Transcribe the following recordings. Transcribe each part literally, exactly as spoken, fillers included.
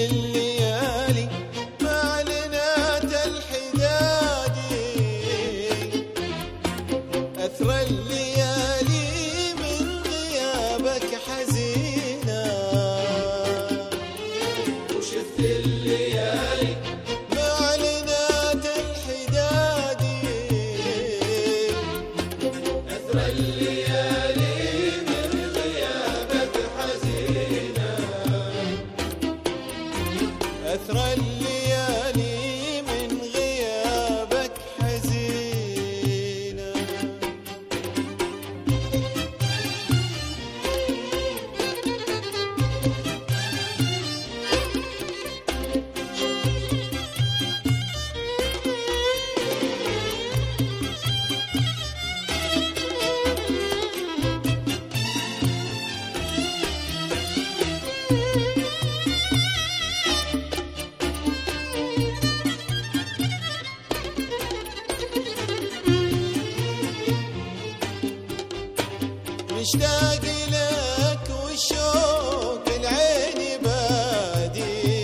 الليالي معلنات الحدادي، أثرى الليالي من غيابك حزينة، وشفت الليالي معلنات الحدادي، أثرى الليالي من غيابك حزينة، أثرى الليالي من غيابك حزينة. مشتاق لك والشوق العين بادي،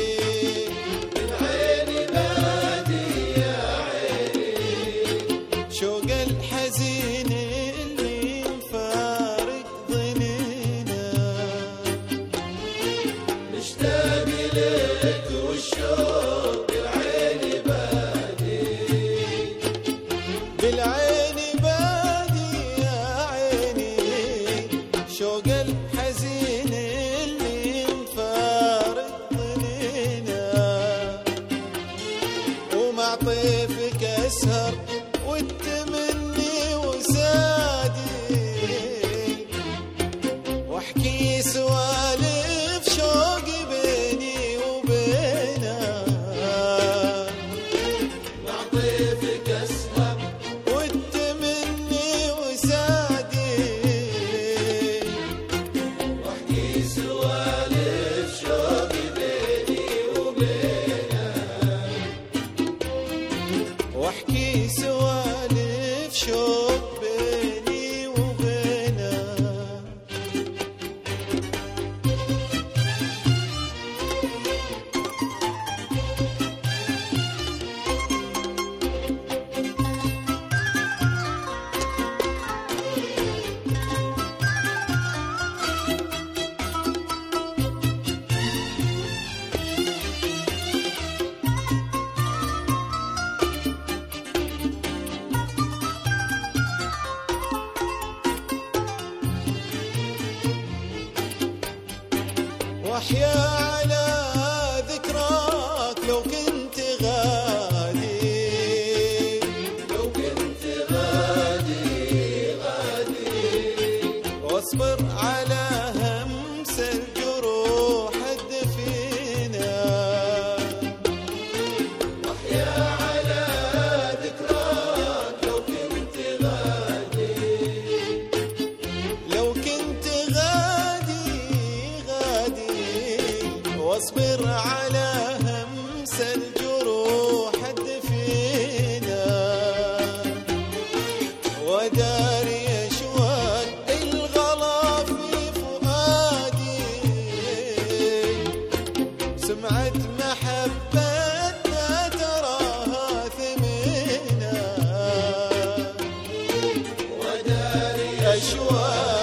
العين بادي يا عيني، شوق الحزين اللي مفارق ظنينا، مشتاق لك والشوق العين بادي، بالعين بادي يا عيني، شوق الحزين اللي مفارق ظنينا، ومع طيفك أسهر والتمني وسادي، واحكي سوالف شوق بيني وبينه، مع طيفك أسهر والتمني وسادي، واحكي سوالف شوق بيني وبينك، واحكي سوالف شوق بيني وبينه. واحيا على ذكراك لو كنت غادي، لو كنت غادي غادي، واصبر على همس الجروح الدفينة، واحيا على ذكراك لو كنت غادي، لو كنت غادي غادي، واصبر على همس الجروح الدفينة، وداري أشواق الغلا في فؤادي، سمعة محبتنا تراها ثمينة، وداري أشواق